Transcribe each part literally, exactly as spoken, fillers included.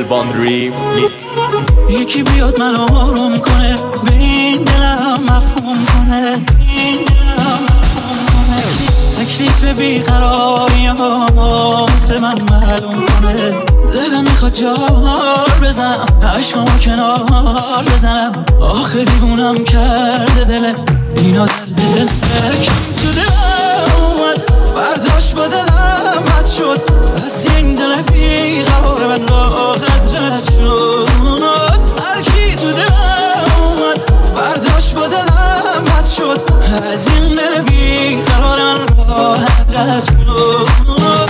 یلوان ریمیکس. یکی بیاد منو آروم کنه، به این دلم مفهوم کنه، به این دلم مفهوم کنه. تکلیف بیقراریم واسه من معلوم کنه. دلم میخواد جار بزنم، عشقامو کنار بزنم. آخه دیوونم کرده دل اینا، درد دل کی تو دلم اومد، فرداش با دلم بد شد. پس این دل بیقرار من راحت رد شد. هر کی تو دلم اومد، فرداش با دلم بد شد. از این دل بیقرار من راحت رد شد.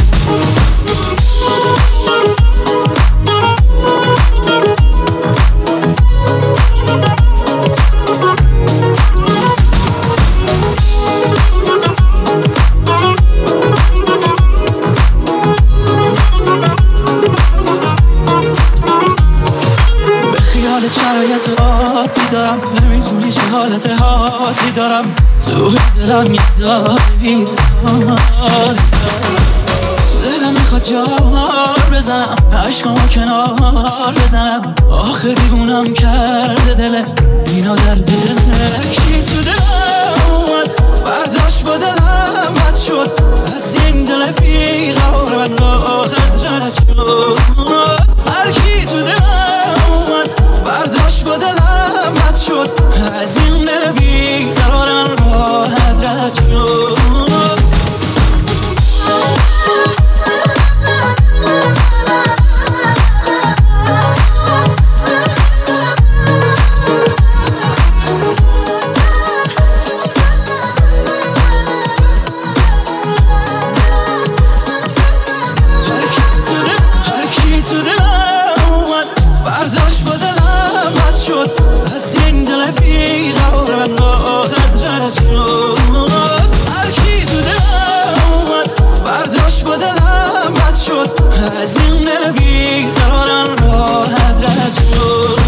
شرایط عادی دارم، نمیدونی چه حالت حادی دارم. تو دلم یه داد بیداد، دلم میخواد جار بزنم، عشقامو کنار بزنم. آخه دیوونم کرده دل اینا، درد دل کی تو دلم اومد، فرداش با دلم بد شد. از این دل بیقرار من راحت رد شد. هر کی تو دلم اومد، فرداش با دلم بد شد. از این دل بیقرار من راحت رد شد. از این دل بیقرارم راحت رد شد.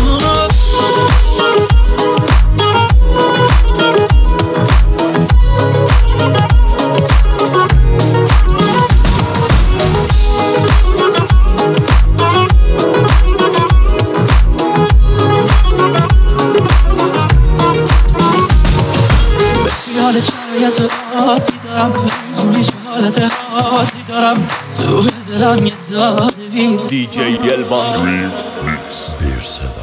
به خیال شرایط عادی دارم، نمیدونی چه حالت حادی دارم. تو دلم یه داده بید دی جی یلوان ریمیکس.